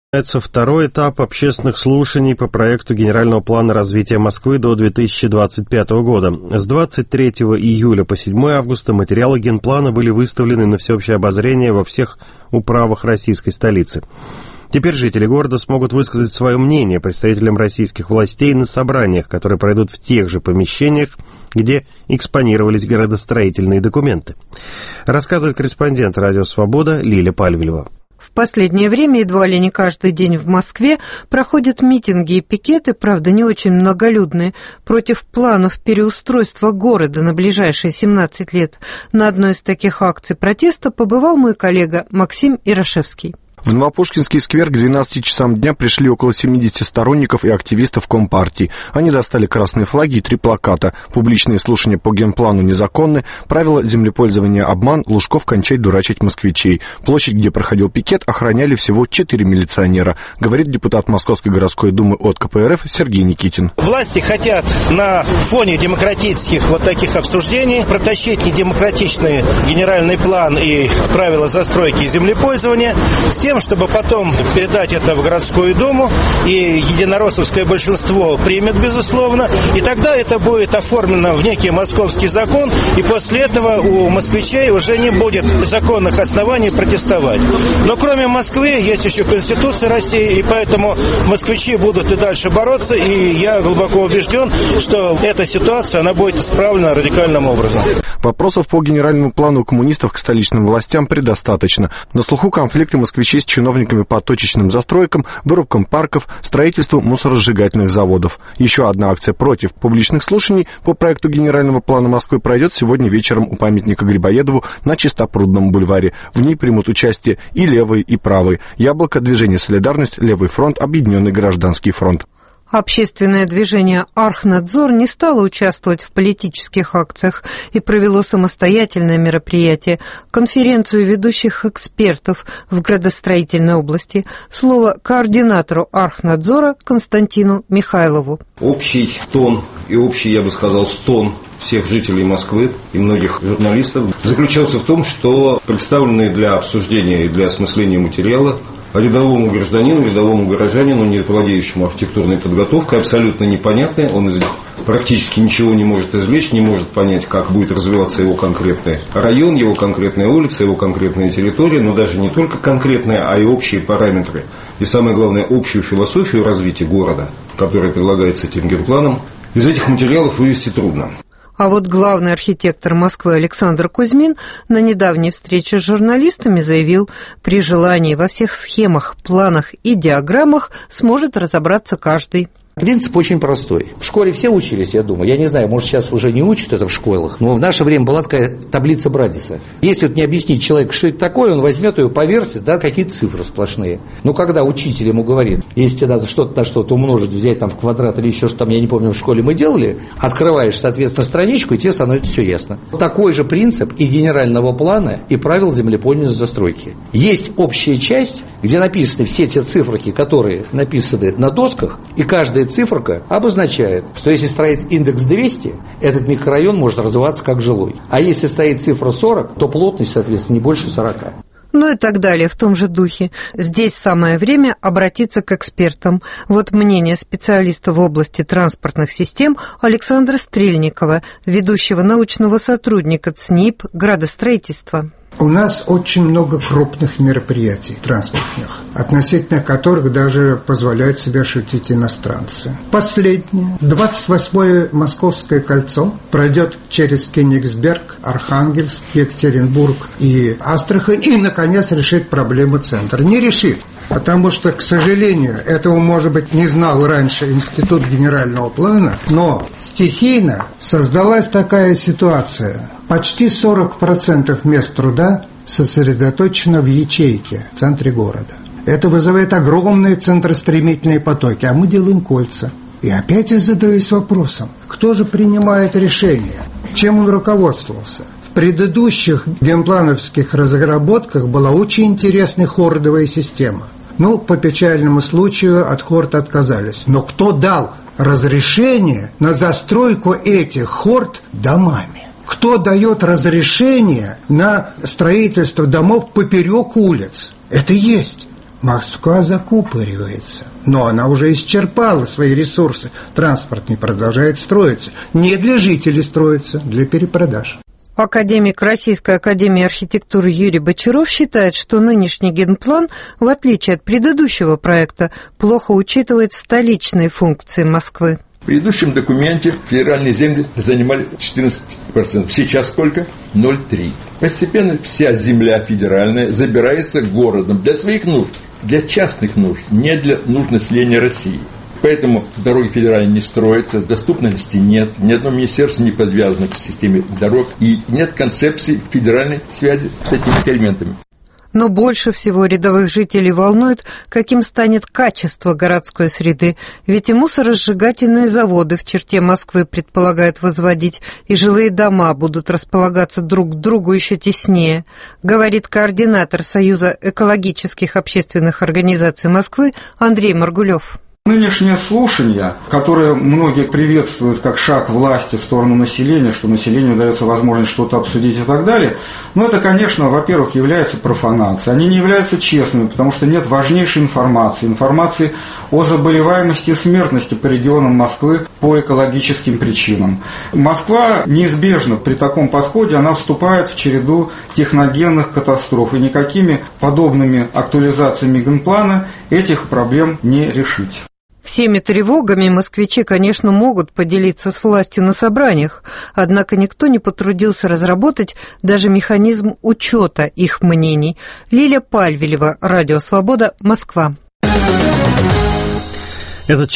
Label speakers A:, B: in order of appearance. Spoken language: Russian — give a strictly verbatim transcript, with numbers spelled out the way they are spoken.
A: Начинается второй этап общественных слушаний по проекту Генерального плана развития Москвы до две тысячи двадцать пятого года. С двадцать третьего июля по седьмое августа материалы генплана были выставлены на всеобщее обозрение во всех управах российской столицы. Теперь жители города смогут высказать свое мнение представителям российских властей на собраниях, которые пройдут в тех же помещениях, где экспонировались градостроительные документы. Рассказывает корреспондент «Радио Свобода» Лиля Пальвелева.
B: В последнее время едва ли не каждый день в Москве проходят митинги и пикеты, правда, не очень многолюдные, против планов переустройства города на ближайшие семнадцать лет. На одной из таких акций протеста побывал мой коллега Максим Ирошевский.
C: В Новопушкинский сквер к двенадцати часам дня пришли около семидесяти сторонников и активистов Компартии. Они достали красные флаги и три плаката. Публичные слушания по генплану незаконны, правила землепользования обман, Лужков кончает дурачить москвичей. Площадь, где проходил пикет, охраняли всего четыре милиционера, говорит депутат Московской городской думы от ка пэ эр эф Сергей Никитин.
D: Власти хотят на фоне демократических вот таких обсуждений протащить недемократичный генеральный план и правила застройки и землепользования с тем, чтобы потом передать это в городскую думу, и единороссовское большинство примет, безусловно, и тогда это будет оформлено в некий московский закон, и после этого у москвичей уже не будет законных оснований протестовать. Но кроме Москвы есть еще Конституция России, и поэтому москвичи будут и дальше бороться, и я глубоко убежден, что эта ситуация, она будет исправлена радикальным образом.
C: Вопросов по генеральному плану коммунистов к столичным властям предостаточно. На слуху конфликты москвичей с чиновниками по точечным застройкам, вырубкам парков, строительству мусоросжигательных заводов. Еще одна акция против публичных слушаний по проекту Генерального плана Москвы пройдет сегодня вечером у памятника Грибоедову на Чистопрудном бульваре. В ней примут участие и левые, и правые. Яблоко, движение «Солидарность», Левый фронт, Объединенный гражданский фронт.
B: Общественное движение «Архнадзор» не стало участвовать в политических акциях и провело самостоятельное мероприятие – конференцию ведущих экспертов в градостроительной области. Слово координатору «Архнадзора» Константину Михайлову.
E: Общий тон и общий, я бы сказал, стон всех жителей Москвы и многих журналистов заключался в том, что представленные для обсуждения и для осмысления материала рядовому гражданину, рядовому горожанину, не владеющему архитектурной подготовкой, абсолютно непонятное. Он из них практически ничего не может извлечь, не может понять, как будет развиваться его конкретный район, его конкретная улица, его конкретная территория, но даже не только конкретные, а и общие параметры. И самое главное, общую философию развития города, которая предлагается этим генпланом, из этих материалов вывести трудно.
B: А вот главный архитектор Москвы Александр Кузьмин на недавней встрече с журналистами заявил, при желании во всех схемах, планах и диаграммах сможет разобраться каждый.
F: Принцип очень простой. В школе все учились, я думаю. Я не знаю, может, сейчас уже не учат это в школах, но в наше время была такая таблица Брадиса. Если вот не объяснить человеку, что это такое, он возьмет ее, поверсит, да, какие-то цифры сплошные. Но когда учитель ему говорит, если тебе надо что-то на что-то умножить, взять там в квадрат или еще что-то там, я не помню, в школе мы делали, открываешь, соответственно, страничку, и тебе становится все ясно. Такой же принцип и генерального плана, и правил землепользования застройки. Есть общая часть, где написаны все те циферки, которые написаны на досках, и каждая циферка обозначает, что если стоит индекс двести, этот микрорайон может развиваться как жилой. А если стоит цифра сорок, то плотность, соответственно, не больше сорока.
B: Ну и так далее в том же духе. Здесь самое время обратиться к экспертам. Вот мнение специалиста в области транспортных систем Александра Стрельникова, ведущего научного сотрудника ЦНИП градостроительства.
G: У нас очень много крупных мероприятий транспортных, относительно которых даже позволяют себе шутить иностранцы. Последнее, двадцать восьмое Московское кольцо, пройдет через Кенигсберг, Архангельск, Екатеринбург и Астрахань и, наконец, решит проблему центра. Не решит. Потому что, к сожалению, этого, может быть, не знал раньше Институт генерального плана, но стихийно создалась такая ситуация. Почти сорок процентов мест труда сосредоточено в ячейке в центре города. Это вызывает огромные центростремительные потоки, а мы делаем кольца. И опять я задаюсь вопросом, кто же принимает решения? Чем он руководствовался? В предыдущих генплановских разработках была очень интересная хордовая система. Ну, по печальному случаю от хорд отказались. Но кто дал разрешение на застройку этих хорд домами? Кто дает разрешение на строительство домов поперек улиц? Это есть. Москва закупоривается, но она уже исчерпала свои ресурсы. Транспорт не продолжает строиться. Не для жителей строится, для перепродаж.
B: Академик Российской академии архитектуры Юрий Бочаров считает, что нынешний генплан, в отличие от предыдущего проекта, плохо учитывает столичные функции Москвы.
H: В предыдущем документе федеральные земли занимали четырнадцать процентов. Сейчас сколько? ноль целых три десятых. Постепенно вся земля федеральная забирается городом для своих нужд, для частных нужд, не для нужд населения России. Поэтому дороги федеральные не строятся, доступности нет, ни одно министерство не подвязано к системе дорог и нет концепции федеральной связи с этими элементами.
B: Но больше всего рядовых жителей волнует, каким станет качество городской среды, ведь и мусоросжигательные заводы в черте Москвы предполагают возводить, и жилые дома будут располагаться друг к другу еще теснее, говорит координатор Союза экологических общественных организаций Москвы Андрей Маргулев.
I: Нынешнее слушание, которое многие приветствуют как шаг власти в сторону населения, что населению дается возможность что-то обсудить и так далее, но это, конечно, во-первых, является профанацией. Они не являются честными, потому что нет важнейшей информации, информации о заболеваемости и смертности по регионам Москвы по экологическим причинам. Москва неизбежно при таком подходе, она вступает в череду техногенных катастроф, и никакими подобными актуализациями генплана этих проблем не решить.
B: Всеми тревогами москвичи, конечно, могут поделиться с властью на собраниях, однако никто не потрудился разработать даже механизм учета их мнений. Лилия Пальвелева, Радио Свобода, Москва.
A: Этот